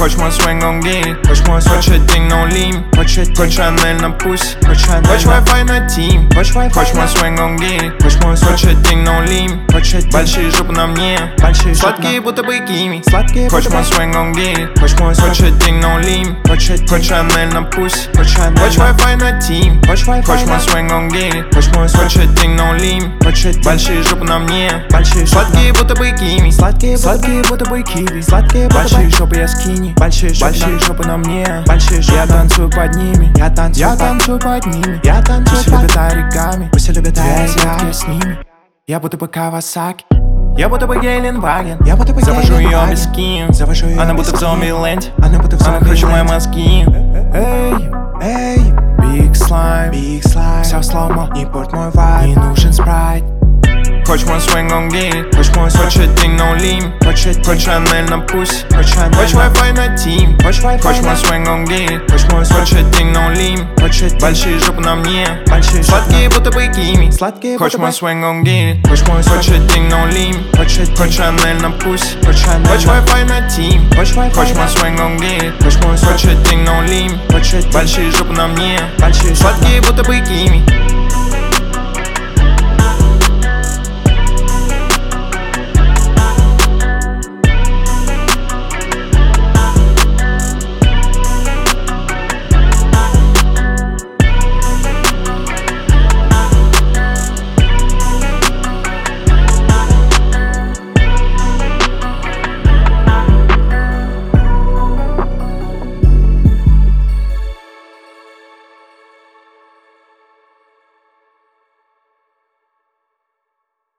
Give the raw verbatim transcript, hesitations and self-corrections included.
Хочешь мой свинг, он гей. Хочешь день, но лим. Хочешь Шанель на пусть. Хочешь Wi-Fi на тим. Хочешь мой свинг, он гей. Хочешь день, но лим. Большие жопы на мне. Сладкие, будто бы кими. Хочешь мой свинг, он гей. Хочешь день, но лим. Хочешь Шанель на пусть. Хочешь Wi-Fi на тим. Хочешь мой свинг, он гей. Хочешь день, но лим. Большие жопы на мне. Сладкие, будто бы кими. Сладкие, будто бы киви. Большие жопы, я скини. Большие жопы на мне. Я танцую под ними. Я танцую под ними. Я танцую под ними. Пусть любят оригами. Пусть любят оригами. С ними. Я будто бы Кавасаки. Я будто бы Гейленваген. Завожу ее без скин. Она будто в зомби-ленде. Она хочет мои мозги. Эй, эй, Big Slime, Big Slime. Все слоумо, не порт мой вайб. Не нужен спрайт. Хочешь мой свинг, он гей. Хочешь день, но лим. Хочешь Шанель на пусть. Хочешь Wi-Fi на тим. Хочешь мой свинг, он гей. Хочешь день, но лим. Большие жопы на мне. Сладкие, будто бы кими. Хочешь мой свинг, он гей. Хочешь день, но лим. Хочешь Шанель на пусть. Хочешь Wi-Fi на тим. Хочешь мой свинг, он гей. Хочешь день, но лим. Большие жопы на мне. Сладкие, будто бы кими.